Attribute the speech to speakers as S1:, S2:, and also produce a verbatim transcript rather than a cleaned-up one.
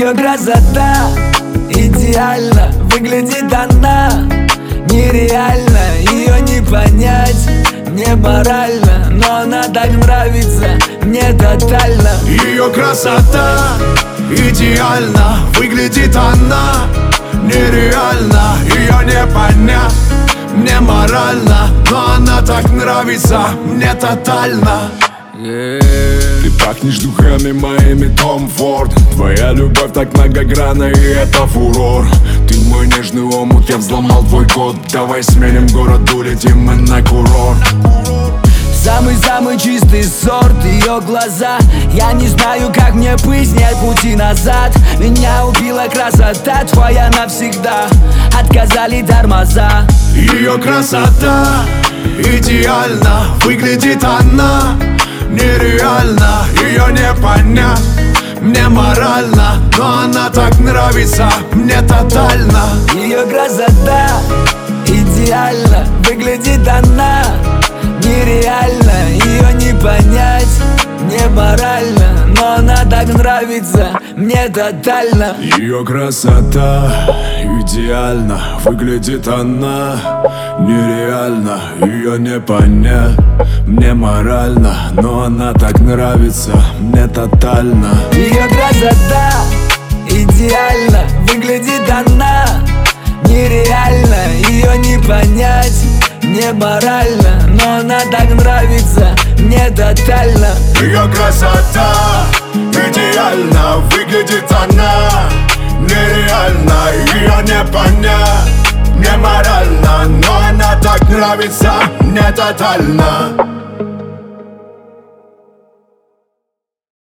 S1: Ее красота идеально, выглядит она нереально. Ее не понять, не морально, но она так нравится мне тотально.
S2: Ее красота идеально, выглядит она нереально. Ее не понять, не морально, но она так нравится мне тотально.
S1: Yeah.
S2: Ты пахнешь духами моими, Том Форд. Твоя любовь так многогранна, и это фурор. Ты мой нежный омут, я взломал твой код. Давай сменим город, улетим мы на курорт.
S1: Самый-самый чистый сорт, ее глаза. Я не знаю, как мне быть, нет пути назад. Меня убила красота твоя навсегда. Отказали тормоза.
S2: Ее красота идеально, выглядит она нереально. Ее не понять, мне морально, но она так нравится мне тотально.
S1: Ее красота идеально, выглядит она нереально. Ее не понять, не морально, но она так нравится мне тотально.
S2: Ее красота идеально, выглядит она нереально. Ее не понять, мне морально, но она так нравится мне тотально.
S1: Ее красота идеально, выглядит она нереально. Ее не понять, не морально, но она так нравится мне тотально.
S2: Ее красота идеально, выглядит она нереально. Ее не понять, не морально, но она так нравится мне тотально.